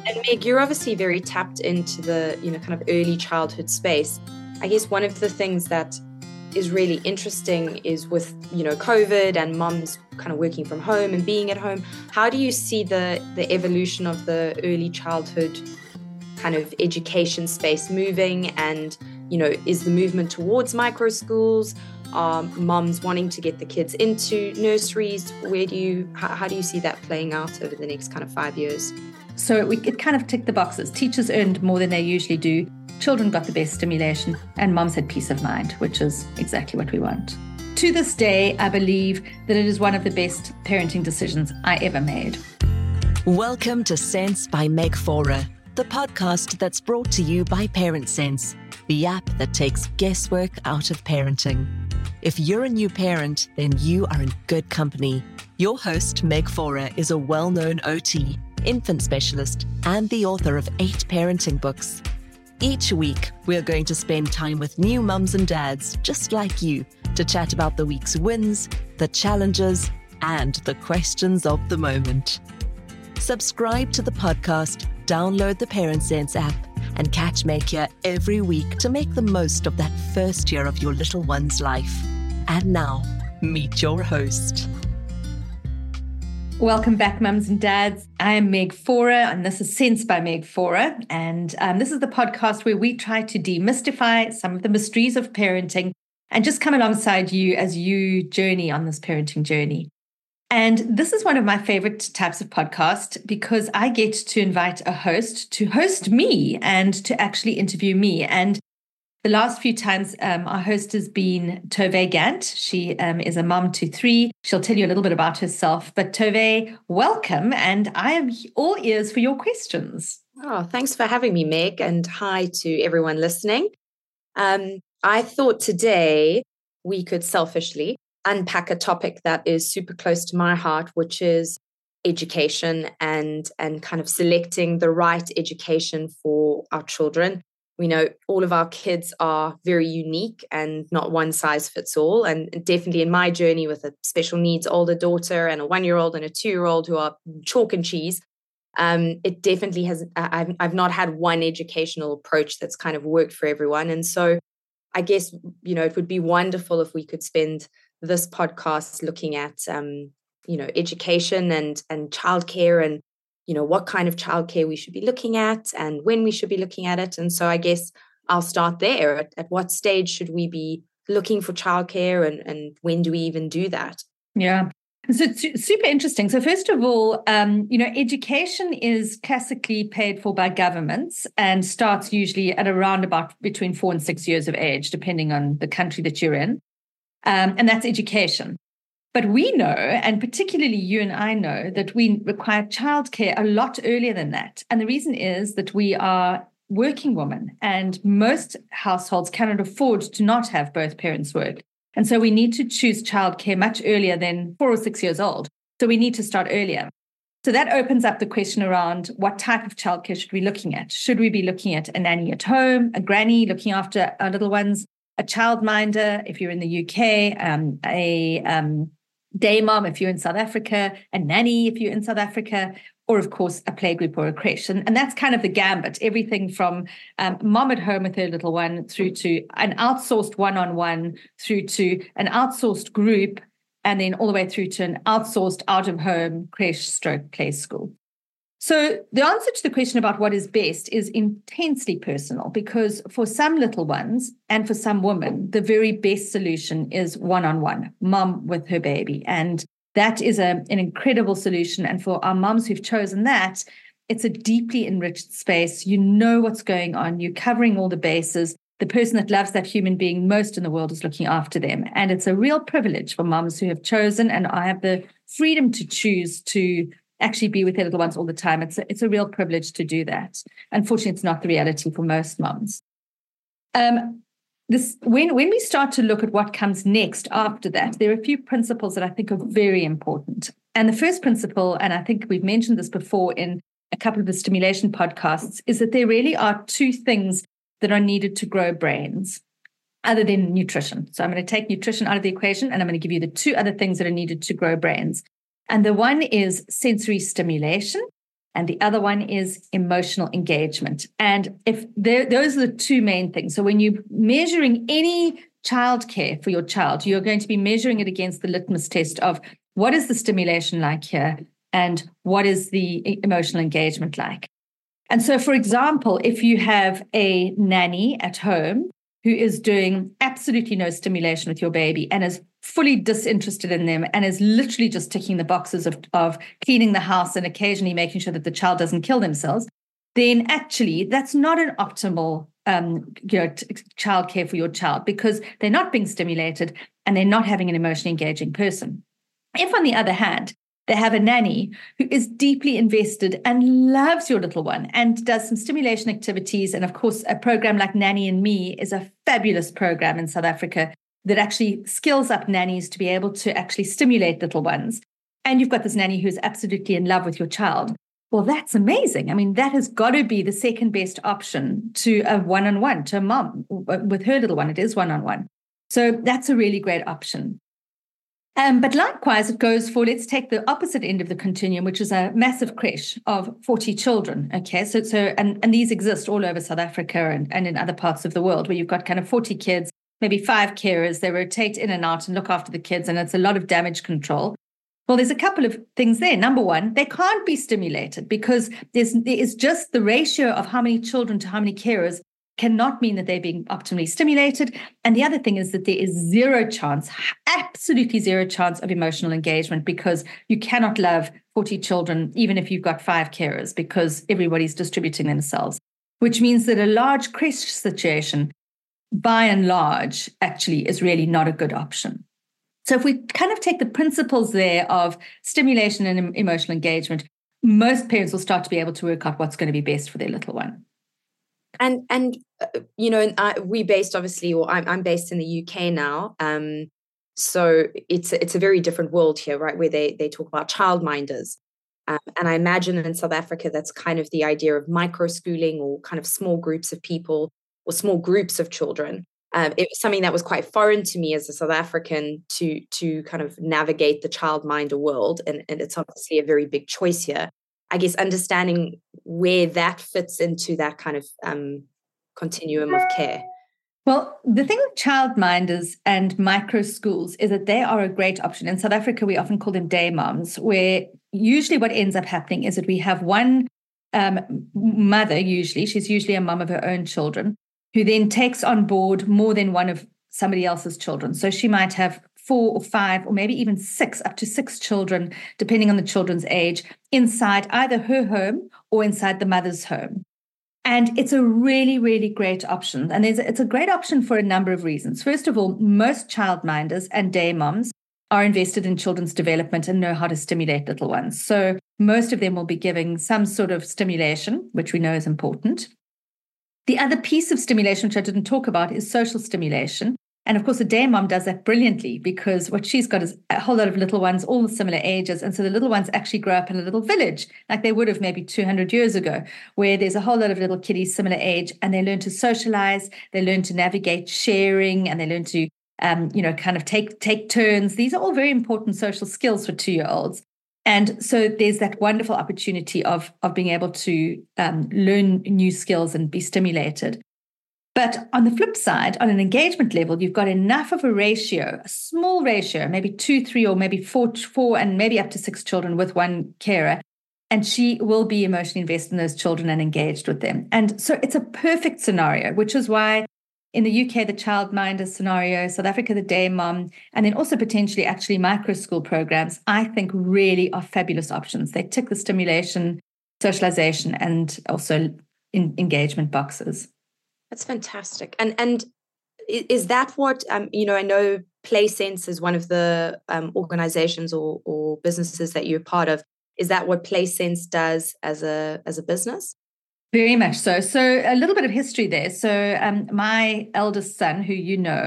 And Meg, you're obviously very tapped into the, kind of early childhood space. I guess one of the things that is really interesting is with, COVID and mums kind of working from home and being at home. How do you see the evolution of the early childhood kind of education space moving? And, is the movement towards micro schools? Are mums wanting to get the kids into nurseries? How do you see that playing out over the next kind of 5 years? So it kind of ticked the boxes. Teachers earned more than they usually do. Children got the best stimulation, and moms had peace of mind, which is exactly what we want. To this day, I believe that it is one of the best parenting decisions I ever made. Welcome to Sense by Meg Forer, the podcast that's brought to you by Parent Sense, the app that takes guesswork out of parenting. If you're a new parent, then you are in good company. Your host, Meg Forer, is a well-known OT, infant specialist, and the author of 8 parenting books. Each week, we're going to spend time with new mums and dads just like you to chat about the week's wins, the challenges, and the questions of the moment. Subscribe to the podcast, download the Parent Sense app, and catch Meg here every week to make the most of that first year of your little one's life. And now, meet your host. Welcome back, mums and dads. I am Meg Forer, and this is Sense by Meg Forer. And this is the podcast where we try to demystify some of the mysteries of parenting and just come alongside you as you journey on this parenting journey. And this is one of my favorite types of podcast because I get to invite a host to host me and to actually interview me. And the last few times, our host has been Tove Gant. She is a mom to 3. She'll tell you a little bit about herself. But Tove, welcome, and I am all ears for your questions. Oh, thanks for having me, Meg, and hi to everyone listening. I thought today we could selfishly unpack a topic that is super close to my heart, which is education and kind of selecting the right education for our children. We know all of our kids are very unique and not one size fits all. And definitely in my journey with a special needs older daughter and a 1-year-old and a 2-year-old who are chalk and cheese, it definitely has, I've not had one educational approach that's kind of worked for everyone. And so I guess, it would be wonderful if we could spend this podcast looking at, education and childcare and what kind of childcare we should be looking at and when we should be looking at it. And so I guess I'll start there. At what stage should we be looking for childcare and when do we even do that? Yeah. So it's super interesting. So first of all, education is classically paid for by governments and starts usually at around about between 4 and 6 years of age, depending on the country that you're in. And that's education. But we know, and particularly you and I know, that we require childcare a lot earlier than that. And the reason is that we are working women, and most households cannot afford to not have both parents work. And so we need to choose childcare much earlier than 4 or 6 years old. So we need to start earlier. So that opens up the question around what type of childcare should we be looking at? Should we be looking at a nanny at home, a granny looking after our little ones, a childminder if you're in the UK, a day mom if you're in South Africa, a nanny if you're in South Africa, or of course a playgroup or a creche. And that's kind of the gambit, everything from mom at home with her little one through to an outsourced one-on-one, through to an outsourced group, and then all the way through to an outsourced out-of-home creche/play school. So the answer to the question about what is best is intensely personal, because for some little ones and for some women, the very best solution is one-on-one, mom with her baby. And that is an incredible solution. And for our moms who've chosen that, it's a deeply enriched space. You know what's going on. You're covering all the bases. The person that loves that human being most in the world is looking after them. And it's a real privilege for moms who have chosen, and I have the freedom to choose to actually be with their little ones all the time. It's a real privilege to do that. Unfortunately, it's not the reality for most moms. When we start to look at what comes next after that, there are a few principles that I think are very important. And the first principle, and I think we've mentioned this before in a couple of the stimulation podcasts, is that there really are 2 things that are needed to grow brains other than nutrition. So I'm going to take nutrition out of the equation, and I'm going to give you the 2 other things that are needed to grow brains. And the one is sensory stimulation, and the other one is emotional engagement. And if those are the two main things. So when you're measuring any childcare for your child, you're going to be measuring it against the litmus test of what is the stimulation like here and what is the emotional engagement like. And so, for example, if you have a nanny at home who is doing absolutely no stimulation with your baby and is fully disinterested in them and is literally just ticking the boxes of cleaning the house and occasionally making sure that the child doesn't kill themselves, then actually that's not an optimal childcare for your child, because they're not being stimulated and they're not having an emotionally engaging person. If, on the other hand, they have a nanny who is deeply invested and loves your little one and does some stimulation activities. And of course, a program like Nanny and Me is a fabulous program in South Africa that actually skills up nannies to be able to actually stimulate little ones. And you've got this nanny who's absolutely in love with your child. Well, that's amazing. I mean, that has got to be the second best option to a one-on-one, to a mom with her little one. It is one-on-one. So that's a really great option. But likewise, it goes for, let's take the opposite end of the continuum, which is a massive creche of 40 children. Okay, and these exist all over South Africa and in other parts of the world, where you've got kind of 40 kids, maybe 5 carers. They rotate in and out and look after the kids, and it's a lot of damage control. Well, there's a couple of things there. Number one, they can't be stimulated because there is just the ratio of how many children to how many carers cannot mean that they're being optimally stimulated. And the other thing is that there is zero chance, absolutely zero chance of emotional engagement, because you cannot love 40 children, even if you've got 5 carers, because everybody's distributing themselves, which means that a large creche situation, by and large, actually is really not a good option. So if we kind of take the principles there of stimulation and emotional engagement, most parents will start to be able to work out what's going to be best for their little one. And we based, obviously, or I'm based in the UK now. So it's a very different world here, right? Where they talk about childminders. And I imagine in South Africa, that's kind of the idea of micro-schooling, or kind of small groups of people or small groups of children. It was something that was quite foreign to me as a South African to kind of navigate the childminder world. And it's obviously a very big choice here. I guess understanding where that fits into that kind of continuum of care. Well, the thing with childminders and micro schools is that they are a great option. In South Africa, we often call them day moms, where usually what ends up happening is that we have one mother, she's usually a mom of her own children, who then takes on board more than one of somebody else's children. So she might have 4 or 5 or maybe even 6, up to 6 children, depending on the children's age, inside either her home or inside the mother's home. And it's a really, really great option. And it's a great option for a number of reasons. First of all, most childminders and day moms are invested in children's development and know how to stimulate little ones. So most of them will be giving some sort of stimulation, which we know is important. The other piece of stimulation, which I didn't talk about, is social stimulation. And of course, a day mom does that brilliantly, because what she's got is a whole lot of little ones, all similar ages. And so the little ones actually grow up in a little village, like they would have maybe 200 years ago, where there's a whole lot of little kiddies similar age, and they learn to socialize, they learn to navigate sharing, and they learn to, kind of take turns. These are all very important social skills for 2-year-olds. And so there's that wonderful opportunity of being able to learn new skills and be stimulated. But on the flip side, on an engagement level, you've got enough of a ratio, a small ratio, maybe 2, 3, or maybe 4, and maybe up to 6 children with one carer. And she will be emotionally invested in those children and engaged with them. And so it's a perfect scenario, which is why in the UK, the childminder scenario, South Africa, the day mom, and then also potentially actually micro school programs, I think really are fabulous options. They tick the stimulation, socialization, and also engagement boxes. That's fantastic. And is that what, I know PlaySense is one of the organizations or businesses that you're part of. Is that what PlaySense does as a business? Very much so. So a little bit of history there. So my eldest son, who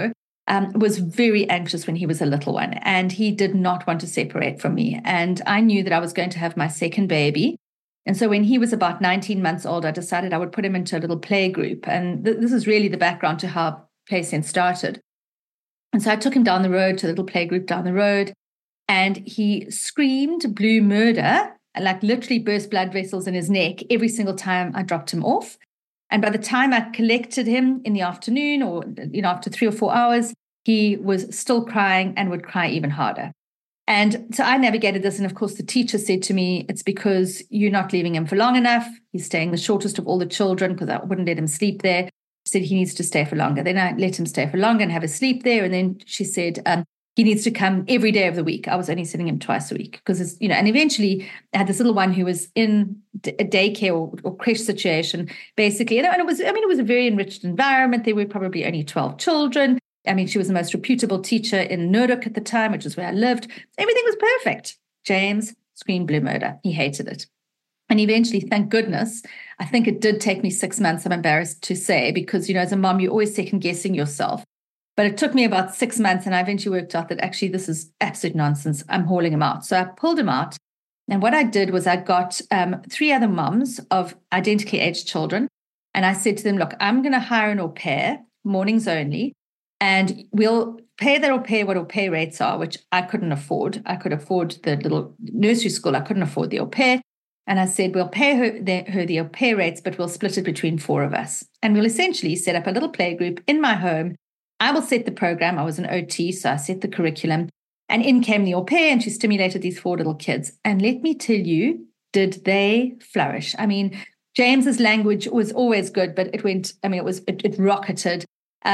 was very anxious when he was a little one, and he did not want to separate from me. And I knew that I was going to have my second baby. And so when he was about 19 months old, I decided I would put him into a little play group. And this is really the background to how PlaySense started. And so I took him down the road to the little play group down the road, and he screamed blue murder like literally burst blood vessels in his neck every single time I dropped him off. And by the time I collected him in the afternoon or, after 3 or 4 hours, he was still crying and would cry even harder. And so I navigated this. And of course, the teacher said to me, it's because you're not leaving him for long enough. He's staying the shortest of all the children because I wouldn't let him sleep there. She said he needs to stay for longer. Then I let him stay for longer and have a sleep there. And then she said, he needs to come every day of the week. I was only sending him twice a week because, and eventually I had this little one who was in a daycare or creche situation, basically. And it was a very enriched environment. There were probably only 12 children. She was the most reputable teacher in Nurduk at the time, which is where I lived. Everything was perfect. James screamed blue murder. He hated it. And eventually, thank goodness, I think it did take me 6 months, I'm embarrassed to say, because, as a mom, you're always second guessing yourself. But it took me about 6 months, and I eventually worked out that actually this is absolute nonsense. I'm hauling him out. So I pulled him out. And what I did was I got 3 other moms of identically aged children. And I said to them, look, I'm going to hire an au pair, mornings only, and we'll pay that au pair what au pair rates are, which I couldn't afford. I could afford the little nursery school. I couldn't afford the au pair. And I said, we'll pay her the au pair rates, but we'll split it between 4 of us. And we'll essentially set up a little play group in my home. I will set the program. I was an OT, so I set the curriculum. And in came the au pair, and she stimulated these 4 little kids. And let me tell you, did they flourish? James's language was always good, but it went, it rocketed.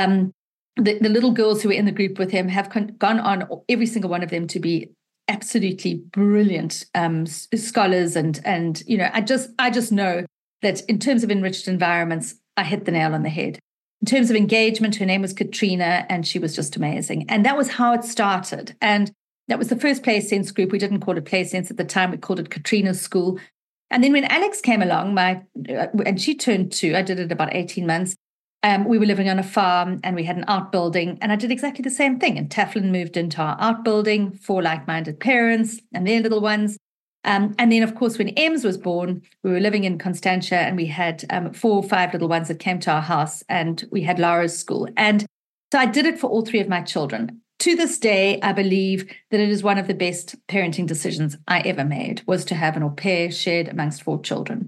The little girls who were in the group with him have gone on, every single one of them, to be absolutely brilliant scholars. And I just know that in terms of enriched environments, I hit the nail on the head. In terms of engagement, her name was Katrina, and she was just amazing. And that was how it started. And that was the first Play Sense group. We didn't call it Play Sense at the time. We called it Katrina's School. And then when Alex came along, and she turned 2, I did it about 18 months. We were living on a farm, and we had an outbuilding, and I did exactly the same thing. And Taflin moved into our outbuilding, 4 like-minded parents and their little ones. And then, of course, when Ems was born, we were living in Constantia, and we had 4 or 5 little ones that came to our house, and we had Laura's school. And so I did it for all 3 of my children. To this day, I believe that it is one of the best parenting decisions I ever made, was to have an au pair shared amongst 4 children.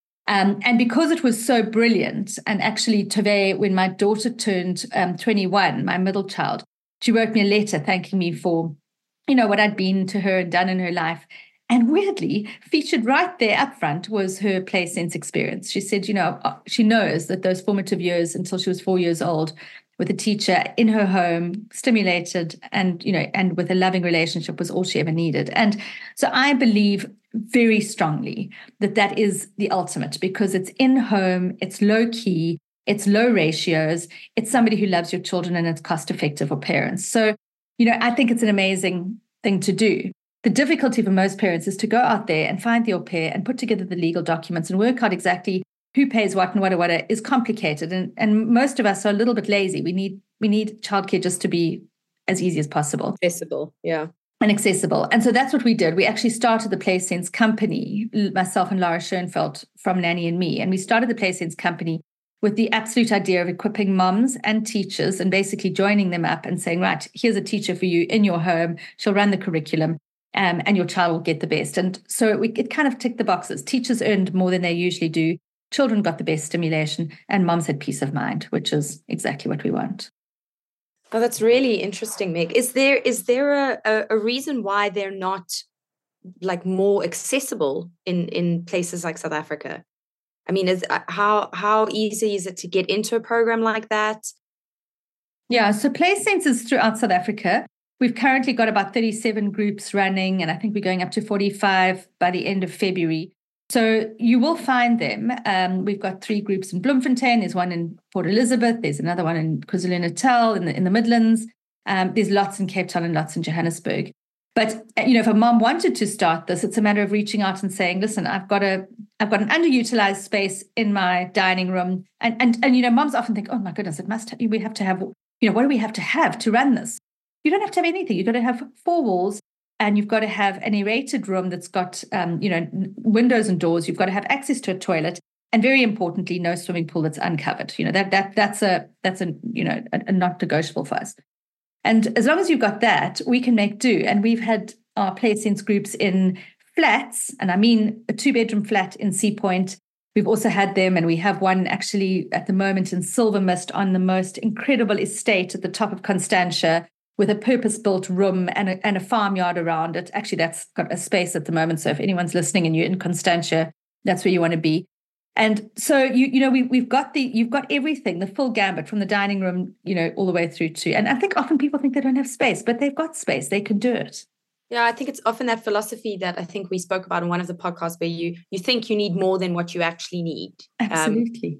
And because it was so brilliant, and actually today, when my daughter turned 21, my middle child, she wrote me a letter thanking me for, what I'd been to her and done in her life. And weirdly, featured right there up front was her Play Sense experience. She said, she knows that those formative years until she was 4 years old with a teacher in her home, stimulated and with a loving relationship, was all she ever needed. And so I believe very strongly that is the ultimate, because it's in home, it's low key, it's low ratios, it's somebody who loves your children, and it's cost effective for parents. So, I think it's an amazing thing to do. The difficulty for most parents is to go out there and find the au pair and put together the legal documents and work out exactly who pays what and what is complicated. And most of us are a little bit lazy. We need childcare just to be as easy as possible. Accessible, yeah. And accessible. And so that's what we did. We actually started the Play Sense company, myself and Laura Schoenfeld from Nanny and Me. And we started the Play Sense company with the absolute idea of equipping moms and teachers and basically joining them up and saying, right, here's a teacher for you in your home. She'll run the curriculum. And your child will get the best. And so it kind of ticked the boxes. Teachers earned more than they usually do. Children got the best stimulation, and moms had peace of mind, which is exactly what we want. Oh, that's really interesting, Meg. Is there a reason why they're not like more accessible in places like South Africa? How easy is it to get into a program like that? Yeah, so Play Sense is throughout South Africa. We've currently got about 37 groups running, and I think we're going up to 45 by the end of February. So you will find them. We've got 3 groups in Bloemfontein. There's one in Port Elizabeth. There's another one in KwaZulu-Natal in the Midlands. There's lots in Cape Town and lots in Johannesburg. But if a mom wanted to start this, it's a matter of reaching out and saying, "Listen, I've got an underutilized space in my dining room." And moms often think, "Oh my goodness, we have to have what do we have to run this?" You don't have to have anything. You've got to have 4 walls, and you've got to have an aerated room that's got, windows and doors. You've got to have access to a toilet, and very importantly, no swimming pool that's uncovered. That's a not negotiable for us. And as long as you've got that, we can make do. And we've had our Play Sense groups in flats, and I mean a 2-bedroom flat in Sea Point. We've also had them, and we have one actually at the moment in Silver Mist on the most incredible estate at the top of Constantia with a purpose-built room and a farmyard around it. Actually, that's got a space at the moment. So if anyone's listening and you're in Constantia, that's where you want to be. And so you've got everything, the full gambit from the dining room, all the way through to. And I think often people think they don't have space, but they've got space. They can do it. Yeah, I think it's often that philosophy that I think we spoke about in one of the podcasts where you think you need more than what you actually need. Absolutely.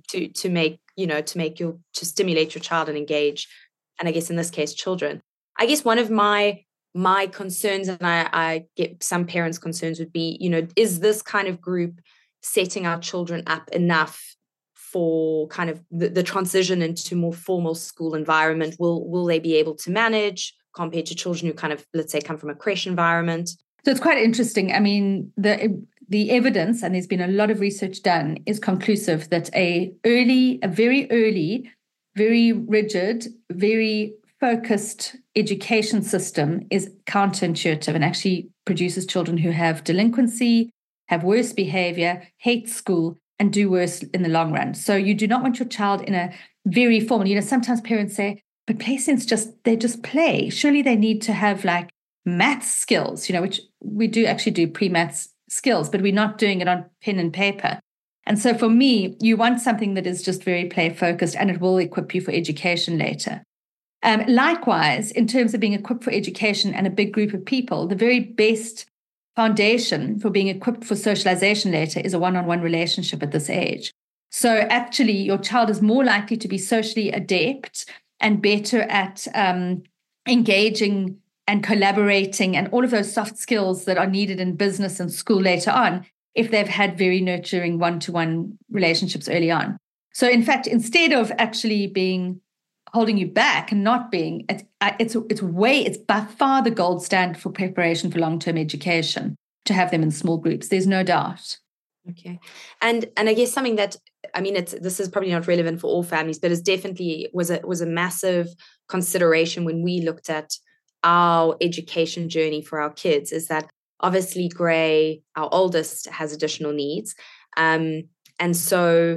To stimulate your child and engage. And I guess in this case, children. I guess one of my concerns, and I get some parents' concerns, would be, is this kind of group setting our children up enough for kind of the transition into more formal school environment? Will they be able to manage compared to children who kind of, let's say, come from a creche environment? So it's quite interesting. I mean, the evidence, and there's been a lot of research done, is conclusive that a very early, very rigid, very focused education system is counterintuitive and actually produces children who have delinquency, have worse behavior, hate school, and do worse in the long run. So you do not want your child in a very formal, sometimes parents say, but play sense they just play. Surely they need to have like maths skills, which we do actually do pre-maths skills, but we're not doing it on pen and paper. And so for me, you want something that is just very play focused, and it will equip you for education later. Likewise, in terms of being equipped for education and a big group of people, the very best foundation for being equipped for socialization later is a one-on-one relationship at this age. So actually, your child is more likely to be socially adept and better at engaging and collaborating and all of those soft skills that are needed in business and school later on if they've had very nurturing one-to-one relationships early on. So in fact, instead of actually holding you back and not being, it's by far the gold standard for preparation for long-term education to have them in small groups. There's no doubt. Okay. And I guess something that, I mean, this is probably not relevant for all families, but it definitely was a massive consideration when we looked at our education journey for our kids, is that obviously Gray, our oldest, has additional needs. And so,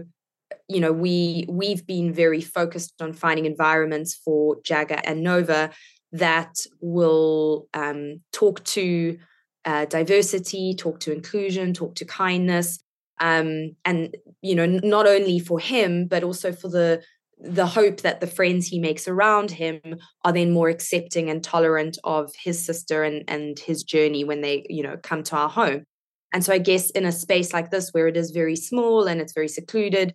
we've been very focused on finding environments for Jagger and Nova that will talk to diversity, talk to inclusion, talk to kindness, and not only for him, but also for the hope that the friends he makes around him are then more accepting and tolerant of his sister and his journey when they come to our home. And so I guess in a space like this where it is very small and it's very secluded,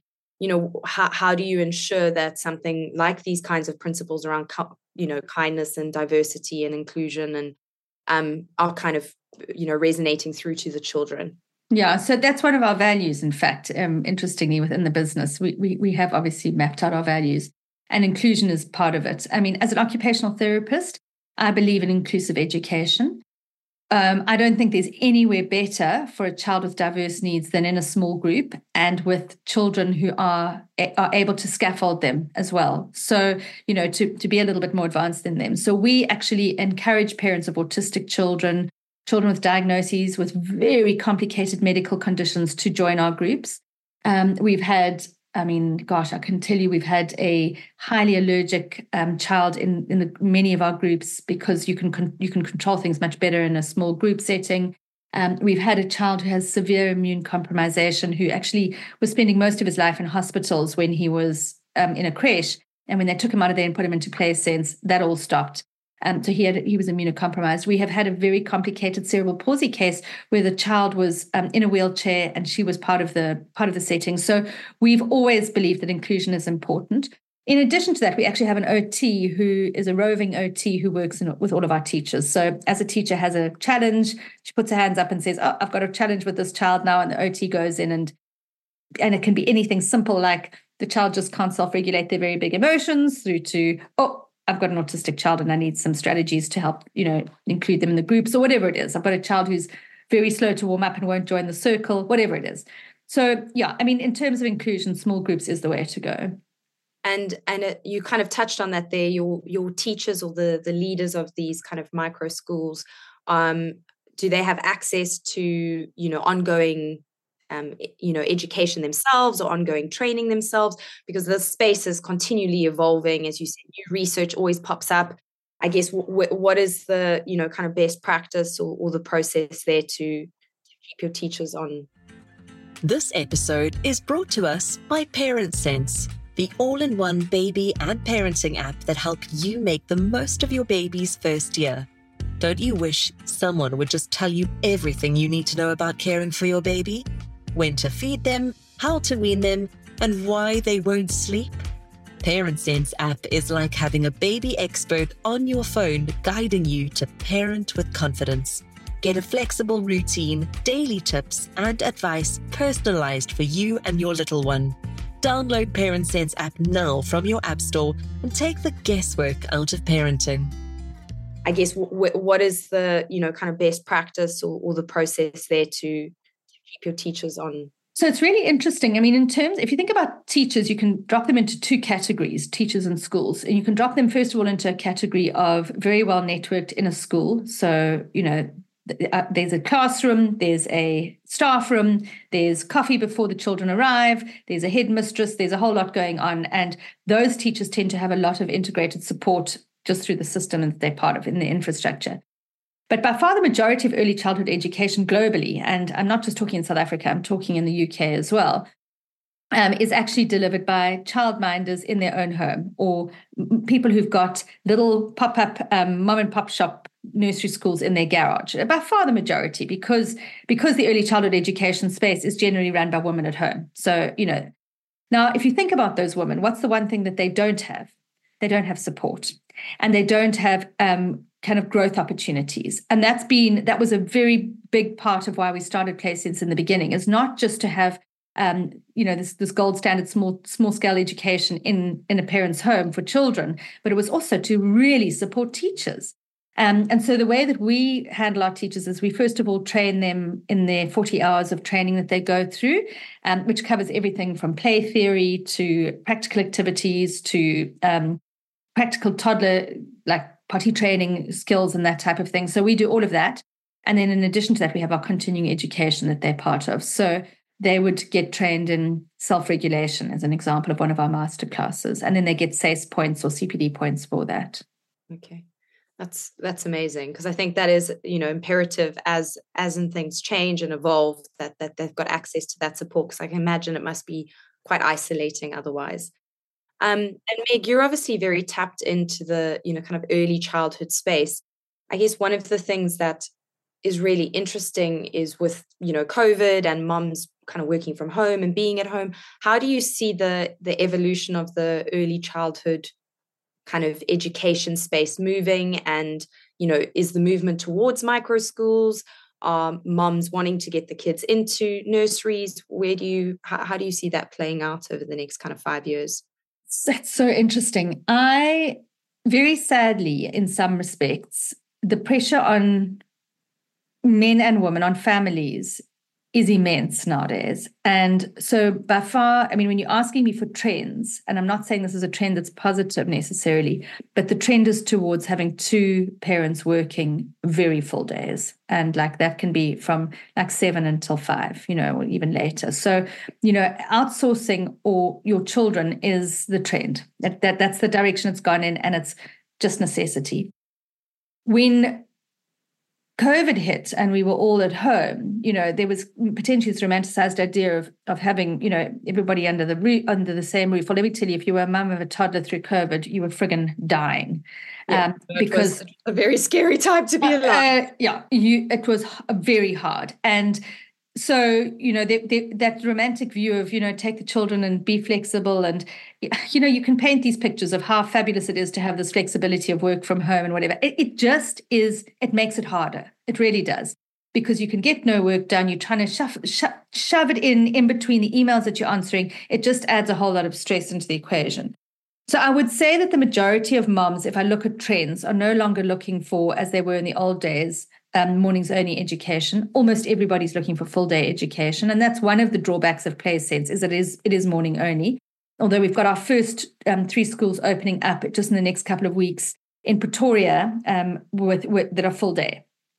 how do you ensure that something like these kinds of principles around kindness and diversity and inclusion and are kind of resonating through to the children? Yeah, so that's one of our values, in fact, interestingly, within the business. We have obviously mapped out our values, and inclusion is part of it. I mean, as an occupational therapist, I believe in inclusive education. I don't think there's anywhere better for a child with diverse needs than in a small group and with children who are able to scaffold them as well. So, to be a little bit more advanced than them. So we actually encourage parents of autistic children with diagnoses with very complicated medical conditions to join our groups. We've had, I can tell you, we've had a highly allergic child in many of our groups because you can control things much better in a small group setting. We've had a child who has severe immune compromisation who actually was spending most of his life in hospitals when he was in a creche. And when they took him out of there and put him into Play Sense, that all stopped. So he was immunocompromised. We have had a very complicated cerebral palsy case where the child was in a wheelchair and she was part of the setting. So we've always believed that inclusion is important. In addition to that, we actually have an OT who is a roving OT who works with all of our teachers. So as a teacher has a challenge, she puts her hands up and says, "Oh, I've got a challenge with this child now," and the OT goes in and it can be anything simple like the child just can't self-regulate their very big emotions through to, "Oh, I've got an autistic child and I need some strategies to help, include them in the groups," or whatever it is. I've got a child who's very slow to warm up and won't join the circle, whatever it is. So, yeah, in terms of inclusion, small groups is the way to go. And you kind of touched on that there, your teachers or the leaders of these kind of micro schools, do they have access to, ongoing, education themselves or ongoing training themselves? Because the space is continually evolving. As you said, new research always pops up. I guess what is the, kind of best practice or the process there to keep your teachers on? This episode is brought to us by ParentSense, the all-in-one baby and parenting app that helps you make the most of your baby's first year. Don't you wish someone would just tell you everything you need to know about caring for your baby? When to feed them, how to wean them, and why they won't sleep? ParentSense app is like having a baby expert on your phone guiding you to parent with confidence. Get a flexible routine, daily tips, and advice personalized for you and your little one. Download ParentSense app now from your app store and take the guesswork out of parenting. I guess what is the, kind of best practice or the process there to keep your teachers on? So it's really interesting. I mean, if you think about teachers, you can drop them into two categories, teachers and schools. And you can drop them, first of all, into a category of very well networked in a school. So, there's a classroom, there's a staff room, there's coffee before the children arrive, there's a headmistress, there's a whole lot going on. And those teachers tend to have a lot of integrated support just through the system that they're part of in the infrastructure. But by far the majority of early childhood education globally, and I'm not just talking in South Africa, I'm talking in the UK as well, is actually delivered by childminders in their own home, or people who've got little pop-up mom and pop shop nursery schools in their garage. By far the majority, because the early childhood education space is generally run by women at home. So, now if you think about those women, what's the one thing that they don't have? They don't have support, and they don't have kind of growth opportunities. And that was a very big part of why we started PlaySense in the beginning, is not just to have this gold standard small scale education in a parent's home for children, but it was also to really support teachers. And so the way that we handle our teachers is we first of all train them in their 40 hours of training that they go through, which covers everything from play theory to practical activities to practical toddler, like potty training skills and that type of thing. So we do all of that. And then in addition to that, we have our continuing education that they're part of. So they would get trained in self-regulation, as an example of one of our master classes. And then they get SACE points or CPD points for that. Okay. That's amazing, because I think that is, imperative as in things change and evolve, that they've got access to that support, because I can imagine it must be quite isolating otherwise. And Meg, you're obviously very tapped into the, kind of early childhood space. I guess one of the things that is really interesting is with, COVID and mums kind of working from home and being at home. How do you see the evolution of the early childhood kind of education space moving? And, is the movement towards micro schools, mums wanting to get the kids into nurseries? How do you see that playing out over the next kind of 5 years? That's so interesting. Very sadly, in some respects, the pressure on men and women, on families, is immense nowadays. And so by far, I mean, when you're asking me for trends, and I'm not saying this is a trend that's positive necessarily, but the trend is towards having two parents working very full days. And like that can be from like 7 until 5, or even later. So, outsourcing or your children is the trend. That's the direction it's gone in, and it's just necessity. When COVID hit and we were all at home, there was potentially this romanticized idea of having, everybody under the same roof. Well, let me tell you, if you were a mum of a toddler through COVID, you were friggin' dying. Yeah, because it was a very scary time to be alive. It was very hard. And so, that romantic view of, take the children and be flexible. And, you can paint these pictures of how fabulous it is to have this flexibility of work from home and whatever. It just is, it makes it harder. It really does. Because you can get no work done. You're trying to shove it in between the emails that you're answering. It just adds a whole lot of stress into the equation. So I would say that the majority of moms, if I look at trends, are no longer looking for, as they were in the old days, mornings only education. Almost everybody's looking for full day education. And that's one of the drawbacks of PlaySense, is it is morning only. Although we've got our first 3 schools opening up just in the next couple of weeks in Pretoria that are full day.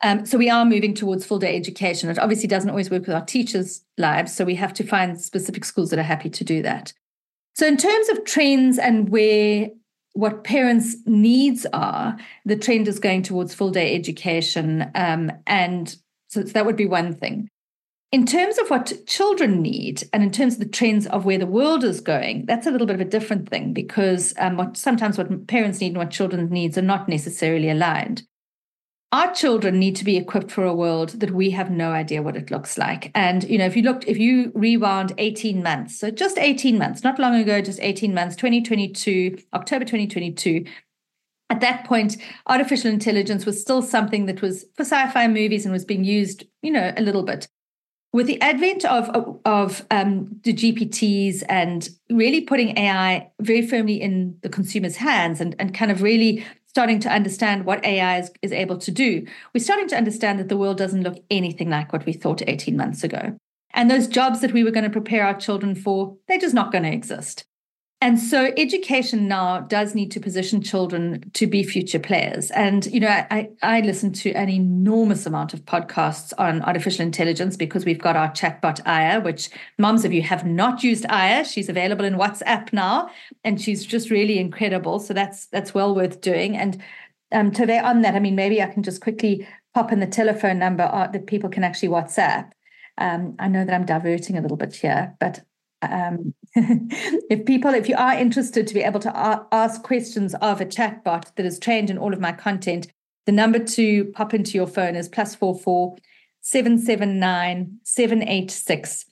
So we are moving towards full day education. It obviously doesn't always work with our teachers' lives, so we have to find specific schools that are happy to do that. So in terms of trends and what parents' needs are, the trend is going towards full day education. And so that would be one thing. In terms of what children need, and in terms of the trends of where the world is going, that's a little bit of a different thing, because sometimes what parents need and what children's needs are not necessarily aligned. Our children need to be equipped for a world that we have no idea what it looks like. And, if you rewound 18 months, so just 18 months, not long ago, just 18 months, 2022, October 2022, at that point, artificial intelligence was still something that was for sci-fi movies and was being used, a little bit. With the advent of the GPTs and really putting AI very firmly in the consumer's hands and kind of really starting to understand what AI is able to do, we're starting to understand that the world doesn't look anything like what we thought 18 months ago. And those jobs that we were going to prepare our children for, they're just not going to exist. And so education now does need to position children to be future players. And, I listen to an enormous amount of podcasts on artificial intelligence because we've got our chatbot, Aya, which moms of you have not used Aya. She's available in WhatsApp now, and she's just really incredible. So that's well worth doing. And today on that, maybe I can just quickly pop in the telephone number that people can actually WhatsApp. I know that I'm diverting a little bit here, but if you are interested to be able to ask questions of a chatbot that is trained in all of my content, the number to pop into your phone is +44 779 786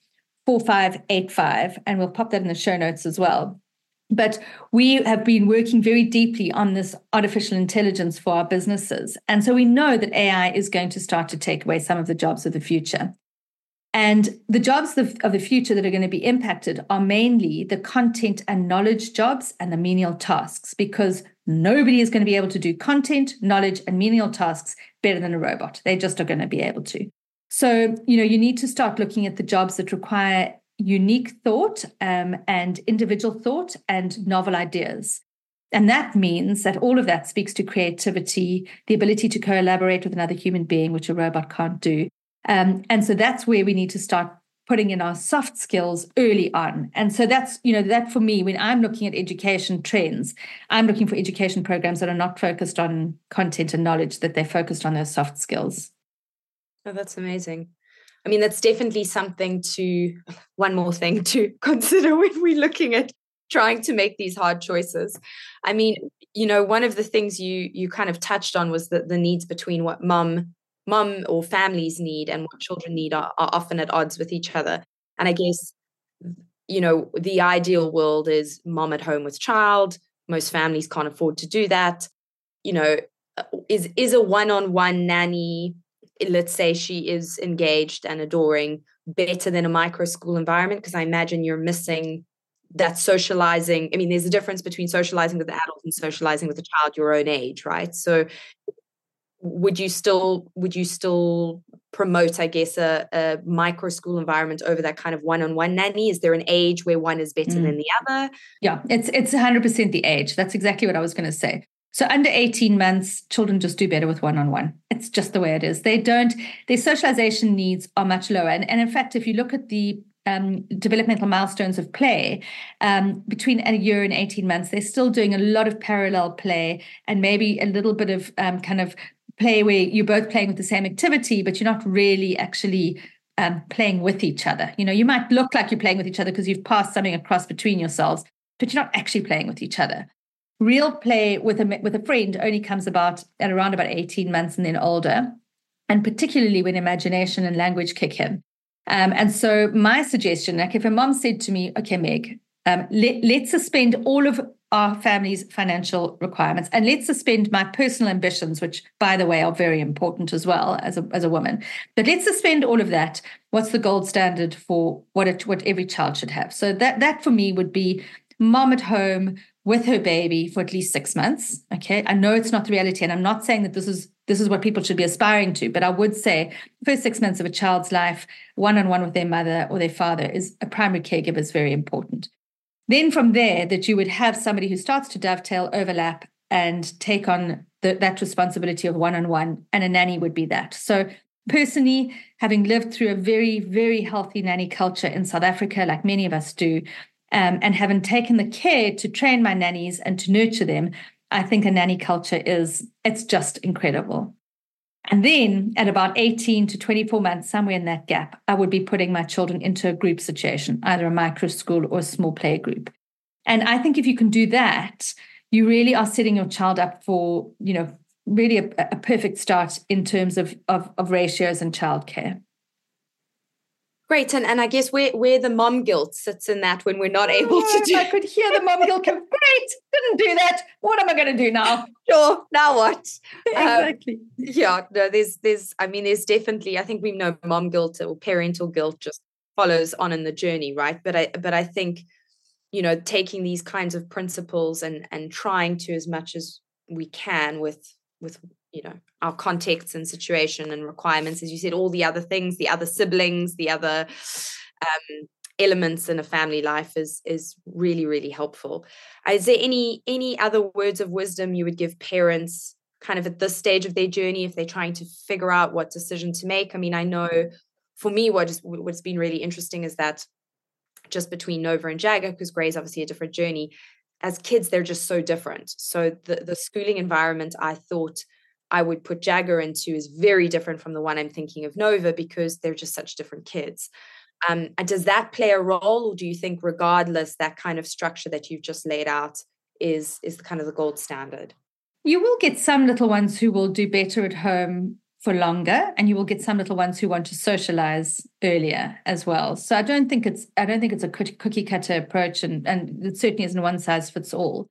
4585, and we'll pop that in the show notes as well. But we have been working very deeply on this artificial intelligence for our businesses, and so we know that AI is going to start to take away some of the jobs of the future. And the jobs of the future that are going to be impacted are mainly the content and knowledge jobs and the menial tasks, because nobody is going to be able to do content, knowledge, and menial tasks better than a robot. They just are going to be able to. So, you need to start looking at the jobs that require unique thought and individual thought and novel ideas. And that means that all of that speaks to creativity, the ability to collaborate with another human being, which a robot can't do. And so that's where we need to start putting in our soft skills early on. And so that's, that for me, when I'm looking at education trends, I'm looking for education programs that are not focused on content and knowledge, that they're focused on those soft skills. Oh, that's amazing. That's definitely one more thing to consider when we're looking at trying to make these hard choices. One of the things you kind of touched on was the needs between what mum or families need and what children need are often at odds with each other. And I guess, the ideal world is mom at home with child. Most families can't afford to do that. Is a one-on-one nanny, let's say she is engaged and adoring, better than a micro school environment? Because I imagine you're missing that socializing. There's a difference between socializing with the adult and socializing with a child your own age, right? So would you still promote, I guess, a micro school environment over that kind of one-on-one nanny? Is there an age where one is better than the other? Yeah, it's 100% the age. That's exactly what I was going to say. So under 18 months, children just do better with one-on-one. It's just the way it is. Their socialization needs are much lower. And in fact, if you look at the developmental milestones of play, between a year and 18 months, they're still doing a lot of parallel play and maybe a little bit of kind of play where you're both playing with the same activity, but you're not really actually playing with each other. You might look like you're playing with each other because you've passed something across between yourselves, but you're not actually playing with each other. Real play with a friend only comes about at around about 18 months and then older, and particularly when imagination and language kick in. And so my suggestion, like if a mom said to me, okay, Meg, let's suspend all of our family's financial requirements and let's suspend my personal ambitions, which, by the way, are very important as well as a woman. But let's suspend all of that. What's the gold standard for what every child should have? So that for me would be mom at home with her baby for at least 6 months. Okay, I know it's not the reality, and I'm not saying that this is what people should be aspiring to, but I would say the first 6 months of a child's life, one-on-one with their mother or their father, is a primary caregiver is very important. Then from there, that you would have somebody who starts to dovetail, overlap, and take on that responsibility of one-on-one, and a nanny would be that. So personally, having lived through a very, very healthy nanny culture in South Africa, like many of us do, and having taken the care to train my nannies and to nurture them, I think a nanny culture it's just incredible. And then at about 18 to 24 months, somewhere in that gap, I would be putting my children into a group situation, either a micro school or a small play group. And I think if you can do that, you really are setting your child up for, really a perfect start in terms of ratios and childcare. Great. And I guess where the mom guilt sits in that when we're not able to do. I could hear the mom guilt come, great, didn't do that. What am I going to do now? Sure, now what? Exactly. No, there's definitely, I think we know mom guilt or parental guilt just follows on in the journey, right? But I think, taking these kinds of principles and trying to, as much as we can with our contexts and situation and requirements, as you said, all the other things, the other siblings, the other elements in a family life is really, really helpful. Is there any other words of wisdom you would give parents kind of at this stage of their journey if they're trying to figure out what decision to make? I mean, I know for me, what's been really interesting is that just between Nova and Jagger, because Gray's obviously a different journey, as kids, they're just so different. So the schooling environment I thought I would put Jagger into is very different from the one I'm thinking of Nova, because they're just such different kids. And does that play a role, or do you think regardless, that kind of structure that you've just laid out is the kind of the gold standard? You will get some little ones who will do better at home for longer, and you will get some little ones who want to socialize earlier as well. So I don't think it's a cookie cutter approach, and it certainly isn't one size fits all.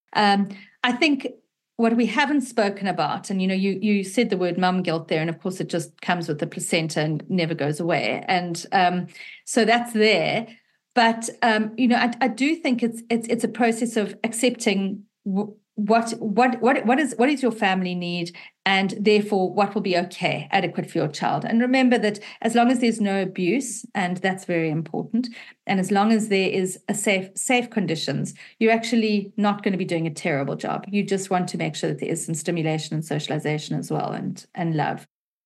I think what we haven't spoken about, and you said the word mum guilt there, and of course it just comes with the placenta and never goes away, and so that's there. But I do think it's a process of accepting what is your family need, and therefore what will be adequate for your child. And remember that as long as there's no abuse, and that's very important, and as long as there is a safe conditions, you're actually not going to be doing a terrible job. You just want to make sure that there is some stimulation and socialization as well, and love.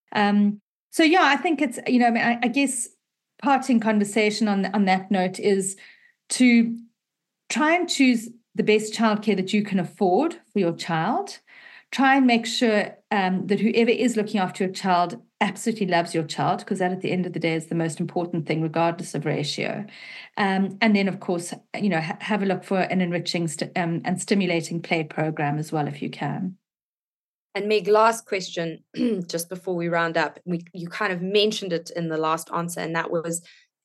So yeah, I think it's I guess parting conversation on that note is to try and choose the best childcare that you can afford for your child. Try and make sure that whoever is looking after your child absolutely loves your child, because that at the end of the day is the most important thing, regardless of ratio. And then, of course, have a look for an enriching and stimulating play program as well, if you can. And Meg, last question, just before we round up. You kind of mentioned it in the last answer, and that was,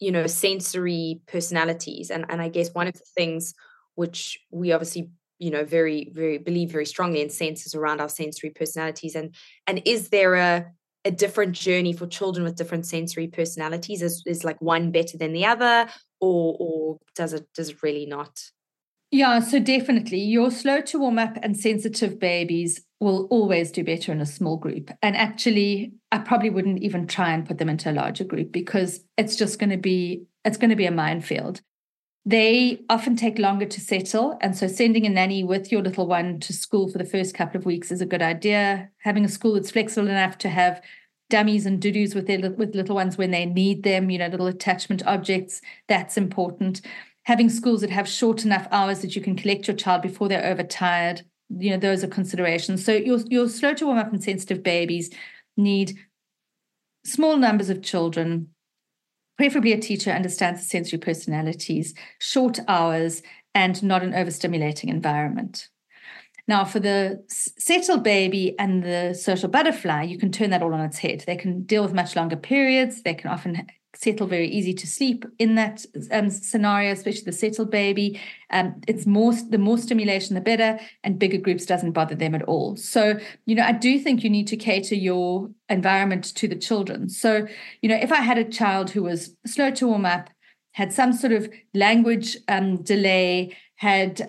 sensory personalities. And I guess one of the things which we obviously, very, very believe very strongly in senses around our sensory personalities. And is there a different journey for children with different sensory personalities? Is like one better than the other, or does it really not? Yeah, so definitely your slow to warm up and sensitive babies will always do better in a small group. And actually, I probably wouldn't even try and put them into a larger group, because it's going to be a minefield. They often take longer to settle. And so sending a nanny with your little one to school for the first couple of weeks is a good idea. Having a school that's flexible enough to have dummies and doodies with little ones when they need them, little attachment objects, that's important. Having schools that have short enough hours that you can collect your child before they're overtired, those are considerations. So your slow to warm up and sensitive babies need small numbers of children, preferably a teacher understands the sensory personalities, short hours, and not an overstimulating environment. Now, for the settled baby and the social butterfly, you can turn that all on its head. They can deal with much longer periods. They can often settle very easy to sleep in that scenario, especially the settled baby. It's the more stimulation, the better, and bigger groups doesn't bother them at all. So, I do think you need to cater your environment to the children. So, if I had a child who was slow to warm up, had some sort of language delay, had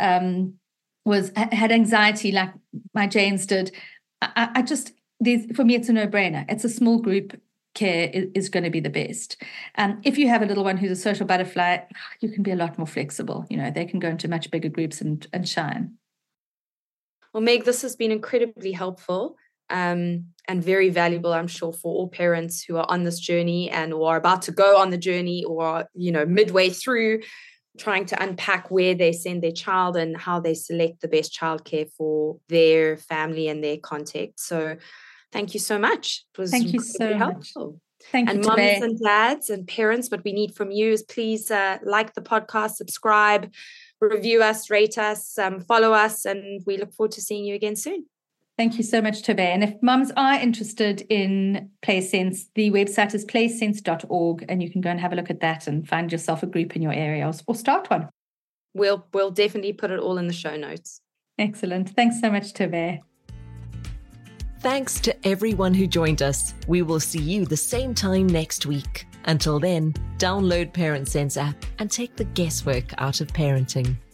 anxiety like my James did, for me, it's a no-brainer. It's a small group. Care is going to be the best. If you have a little one who's a social butterfly, you can be a lot more flexible. They can go into much bigger groups and shine. Well, Meg, this has been incredibly helpful and very valuable, I'm sure, for all parents who are on this journey and or are about to go on the journey or, midway through, trying to unpack where they send their child and how they select the best childcare for their family and their context. So thank you so much. It was Thank you so helpful. Much. Thank and you, mums and dads and parents, what we need from you is please like the podcast, subscribe, review us, rate us, follow us, and we look forward to seeing you again soon. Thank you so much, Tove. And if mums are interested in PlaySense, the website is playsense.org, and you can go and have a look at that and find yourself a group in your area or start one. We'll definitely put it all in the show notes. Excellent. Thanks so much, Tove. Thanks to everyone who joined us. We will see you the same time next week. Until then, download ParentSense app and take the guesswork out of parenting.